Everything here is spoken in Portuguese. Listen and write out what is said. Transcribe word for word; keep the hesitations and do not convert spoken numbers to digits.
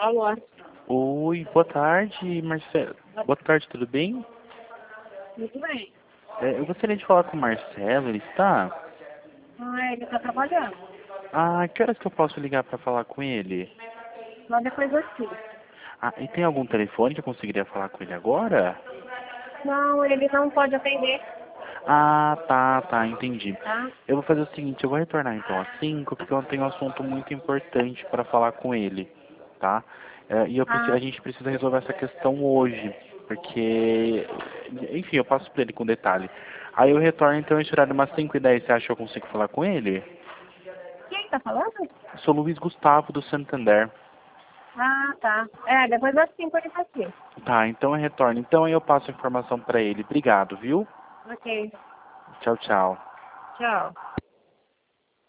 Alô? Oi, boa tarde, Marcelo. Boa tarde, tudo bem? Muito bem. É, eu gostaria de falar com o Marcelo, ele está? Ah, ele está trabalhando. Ah, que horas que eu posso ligar para falar com ele? Só depois aqui. Ah, e tem algum telefone que eu conseguiria falar com ele agora? Não, ele não pode atender, Ah, tá, tá, entendi. tá? Eu vou fazer o seguinte, eu vou retornar então às cinco, porque eu tenho um assunto muito importante para falar com ele, tá? É, e eu preciso, Ah, a gente precisa resolver essa questão hoje, porque, enfim, eu passo para ele com detalhe. Aí eu retorno então esse horário umas cinco e dez, você acha que eu consigo falar com ele? quem está falando? Sou Luiz Gustavo do Santander. Ah, tá. É, depois das cinco ele está aqui. Tá, então eu retorno. Então aí eu passo a informação para ele. Obrigado, viu? Ok. Tchau, tchau. Tchau.